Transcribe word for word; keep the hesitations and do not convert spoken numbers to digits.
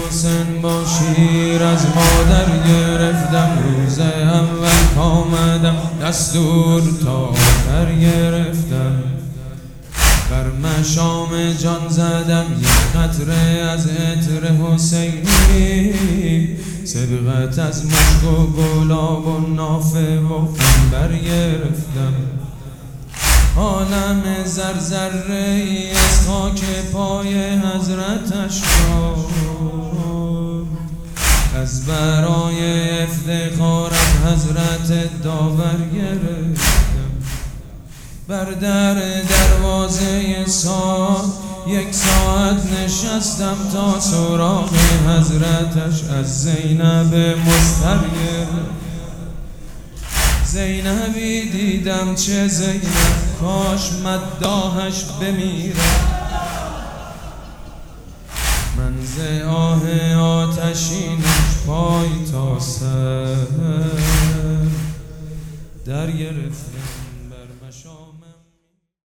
حسین با شیر از مادر گرفتم، روز اول کامدم دستور تا آخر گرفتم. بر مشام جان زدم یک قطره از عطر حسینی، سبقت از مشک و گلاب و نافه و عنبر گرفتم. عالم زرزره‌ای از خاک پای حضرتش را از برای افتخار از حضرت داور گرفتم. بر در دروازه ساعت یک ساعت نشستم تا سراغ حضرتش از زینب مضطر گرفتم. زینبی دیدم چه زینب، کاش مداحش بمیرم. من ز آه آتشینش پای تا سر در گرفتم.